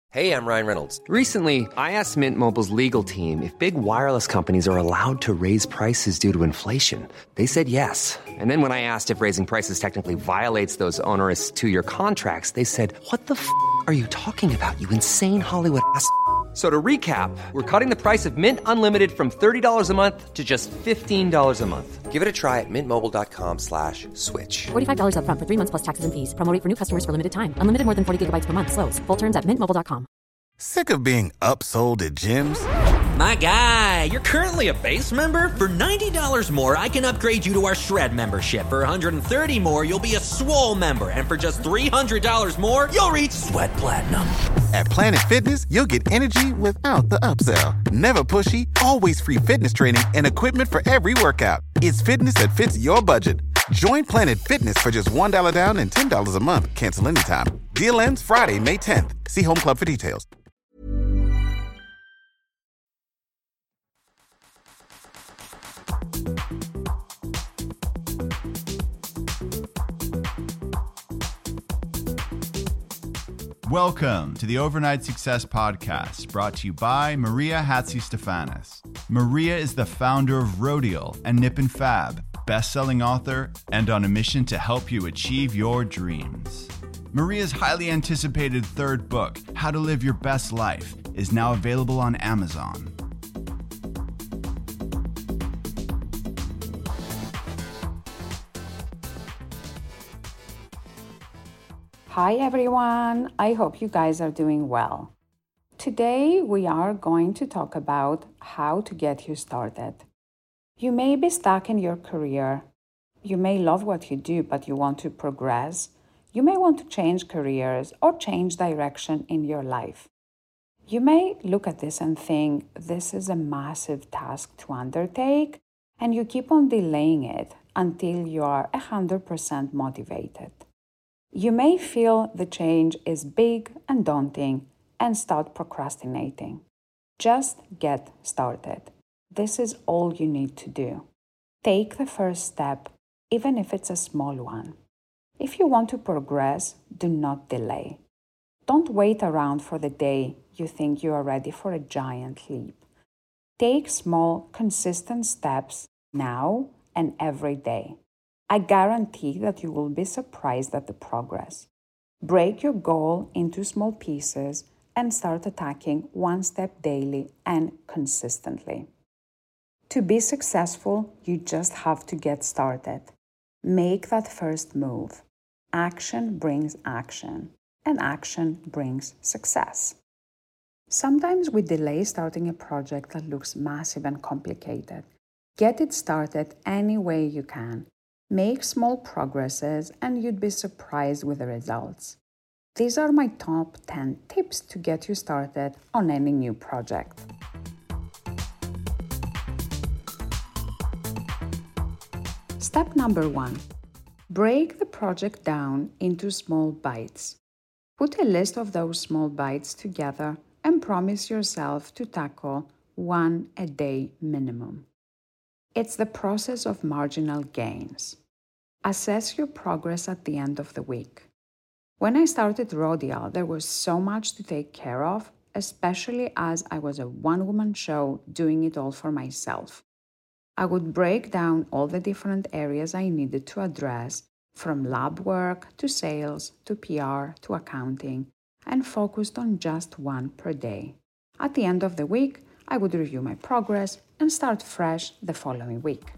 Hey, I'm Ryan Reynolds. Recently, I asked Mint Mobile's legal team if big wireless companies are allowed to raise prices due to inflation. They said yes. And then when I asked if raising prices technically violates those onerous two-year contracts, they said, "What the f*** are you talking about, you insane Hollywood ass?" So to recap, we're cutting the price of Mint Unlimited from $30 a month to just $15 a month. Give it a try at mintmobile.com/switch. $45 up front for 3 months plus taxes and fees. Promo rate for new customers for limited time. Unlimited more than 40 gigabytes per month. Slows full terms at mintmobile.com. Sick of being upsold at gyms? My guy, you're currently a base member? For $90 more, I can upgrade you to our Shred membership. For $130 more, you'll be a Swole member. And for just $300 more, you'll reach Sweat Platinum. At Planet Fitness, you'll get energy without the upsell. Never pushy, always free fitness training and equipment for every workout. It's fitness that fits your budget. Join Planet Fitness for just $1 down and $10 a month. Cancel anytime. Deal ends Friday, May 10th. See Home Club for details. Welcome to the Overnight Success Podcast, brought to you by Maria Hatzistefanis. Maria is the founder of Rodial and Nip and Fab, best-selling author, and on a mission to help you achieve your dreams. Maria's highly anticipated third book, How to Live Your Best Life, is now available on Amazon. Hi everyone, I hope you guys are doing well. Today we are going to talk about how to get you started. You may be stuck in your career. You may love what you do, but you want to progress. You may want to change careers or change direction in your life. You may look at this and think this is a massive task to undertake, and you keep on delaying it until you are 100% motivated. You may feel the change is big and daunting and start procrastinating. Just get started. This is all you need to do. Take the first step, even if it's a small one. If you want to progress, do not delay. Don't wait around for the day you think you are ready for a giant leap. Take small, consistent steps now and every day. I guarantee that you will be surprised at the progress. Break your goal into small pieces and start attacking one step daily and consistently. To be successful, you just have to get started. Make that first move. Action brings action, and action brings success. Sometimes we delay starting a project that looks massive and complicated. Get it started any way you can. Make small progresses and you'd be surprised with the results. These are my top 10 tips to get you started on any new project. Step number 1. Break the project down into small bites. Put a list of those small bites together and promise yourself to tackle one a day minimum. It's the process of marginal gains. Assess your progress at the end of the week. When I started Rodial, there was so much to take care of, especially as I was a one-woman show doing it all for myself. I would break down all the different areas I needed to address, from lab work to sales to PR to accounting, and focused on just one per day. At the end of the week, I would review my progress and start fresh the following week.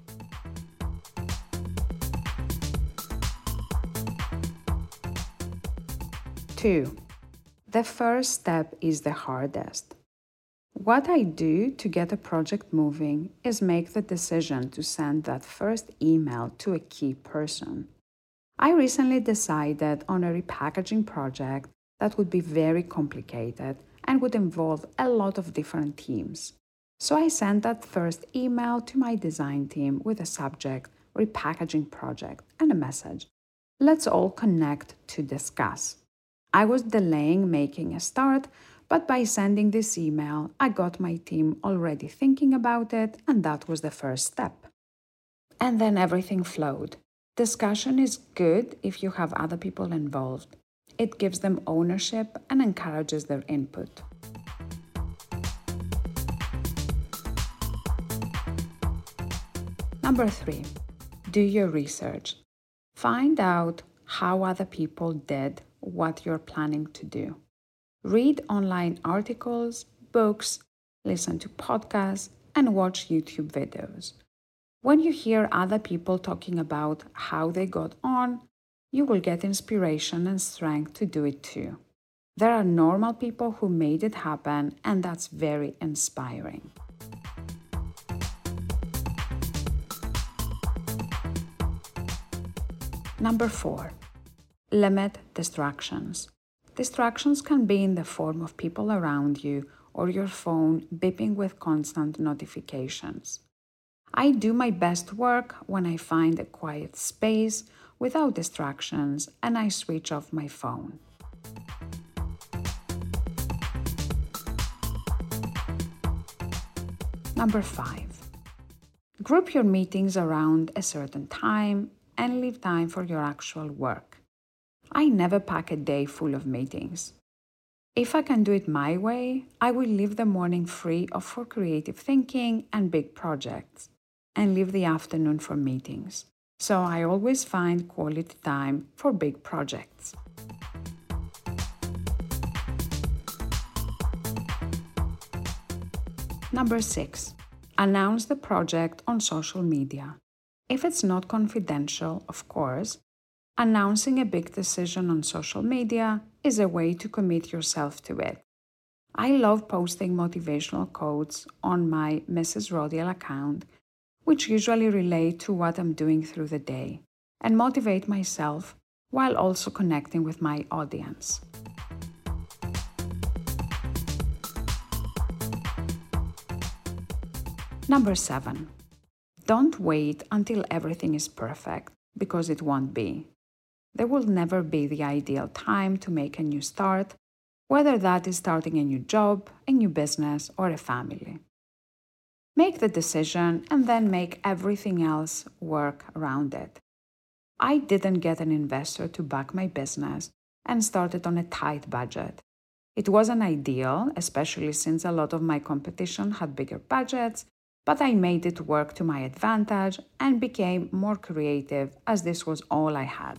Two, the first step is the hardest. What I do to get a project moving is make the decision to send that first email to a key person. I recently decided on a repackaging project that would be very complicated and would involve a lot of different teams. So I sent that first email to my design team with a subject, repackaging project, and a message. Let's all connect to discuss. I was delaying making a start, but by sending this email, I got my team already thinking about it, and that was the first step. And then everything flowed. Discussion is good if you have other people involved. It gives them ownership and encourages their input. Number 3, do your research. Find out how other people did what you're planning to do. Read online articles, books, listen to podcasts, and watch YouTube videos. When you hear other people talking about how they got on, you will get inspiration and strength to do it too. There are normal people who made it happen, and that's very inspiring. Number 4, limit distractions. Distractions can be in the form of people around you or your phone beeping with constant notifications. I do my best work when I find a quiet space without distractions and I switch off my phone. Number 5, group your meetings around a certain time and leave time for your actual work. I never pack a day full of meetings. If I can do it my way, I will leave the morning free for creative thinking and big projects, and leave the afternoon for meetings. So I always find quality time for big projects. Number 6, announce the project on social media. If it's not confidential, of course, announcing a big decision on social media is a way to commit yourself to it. I love posting motivational quotes on my Mrs. Rodial account, which usually relate to what I'm doing through the day, and motivate myself while also connecting with my audience. Number 7, don't wait until everything is perfect, because it won't be. There will never be the ideal time to make a new start, whether that is starting a new job, a new business, or a family. Make the decision and then make everything else work around it. I didn't get an investor to back my business and started on a tight budget. It wasn't ideal, especially since a lot of my competition had bigger budgets, but I made it work to my advantage and became more creative as this was all I had.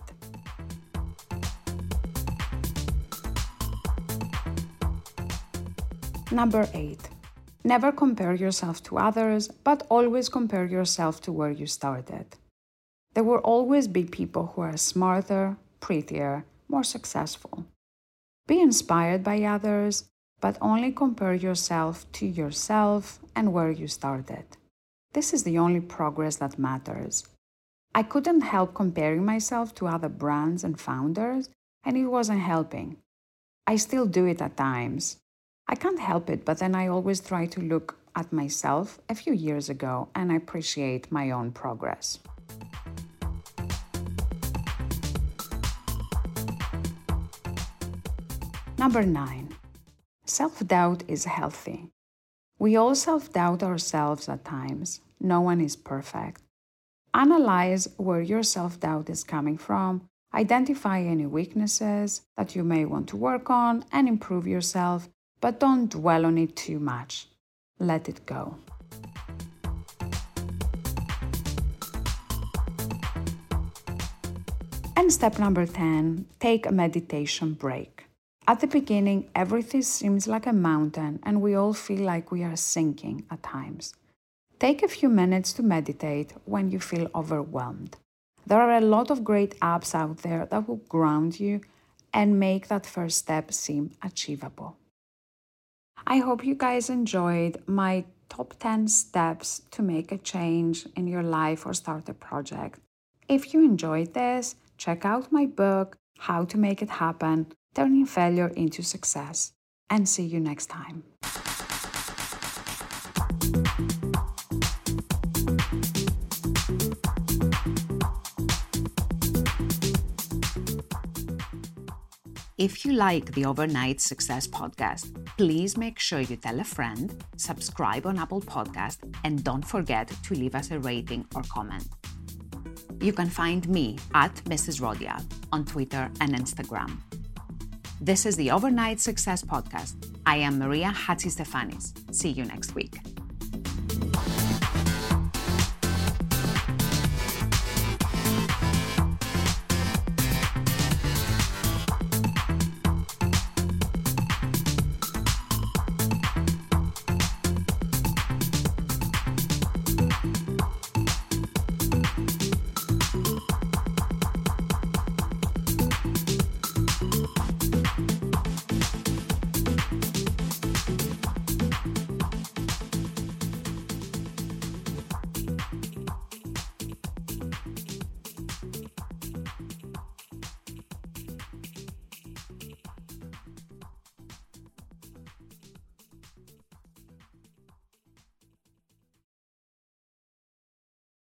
Number 8, never compare yourself to others, but always compare yourself to where you started. There will always be people who are smarter, prettier, more successful. Be inspired by others, but only compare yourself to yourself and where you started. This is the only progress that matters. I couldn't help comparing myself to other brands and founders, and it wasn't helping. I still do it at times. I can't help it, but then I always try to look at myself a few years ago and appreciate my own progress. Number 9, self-doubt is healthy. We all self-doubt ourselves at times. No one is perfect. Analyze where your self-doubt is coming from, identify any weaknesses that you may want to work on and improve yourself, but don't dwell on it too much. Let it go. And step number 10, take a meditation break. At the beginning, everything seems like a mountain and we all feel like we are sinking at times. Take a few minutes to meditate when you feel overwhelmed. There are a lot of great apps out there that will ground you and make that first step seem achievable. I hope you guys enjoyed my top 10 steps to make a change in your life or start a project. If you enjoyed this, check out my book, How to Make It Happen, Turning Failure into Success, and see you next time. If you like the Overnight Success Podcast, please make sure you tell a friend, subscribe on Apple Podcast, and don't forget to leave us a rating or comment. You can find me at Mrs. Rodial on Twitter and Instagram. This is the Overnight Success Podcast. I am Maria Hatzistefanis. See you next week.